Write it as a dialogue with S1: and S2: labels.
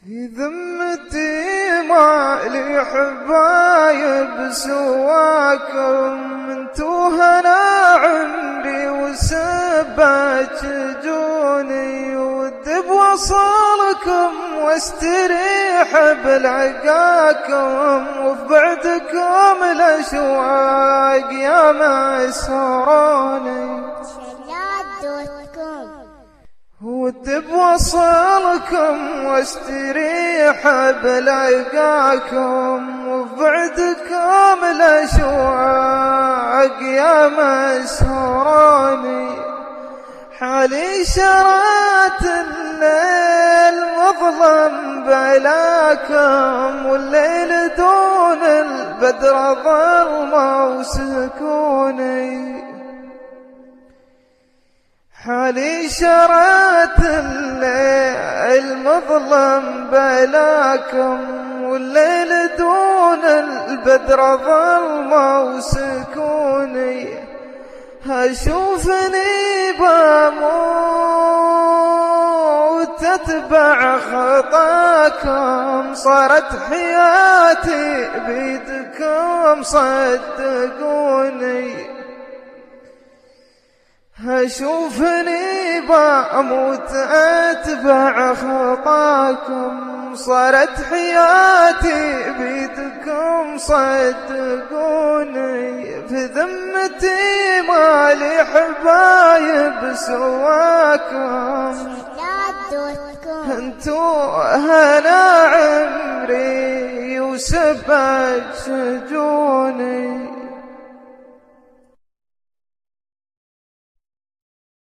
S1: في ذمتي ما لي حبايب سواكم، انتو هنا عمري وسبات شجوني، ودي بوصلكم واستريح بلقاكم، وفي بعدكم الاشواق يا مسهروني. ودي بوصلكم واستريح بلقاكم، وفي بعدكم الاشواق يا مسهروني. حالي شرات الليل مظلم بلاكم، والليل دون البدر ظلمة وسكوني. حالي شرات الليل مظلم بلاكم، والليل دون البدر ظلمة وسكوني. هشوفني بموت تتبع خطاكم، صارت حياتي بيدكم صدقوني. هشوفني بموت أتبع خطاكم، صارت حياتي بيدكم صدقوني. في ذمتي ما لي حبايب سواكم، انتو هنا عمري وسبات شجوني.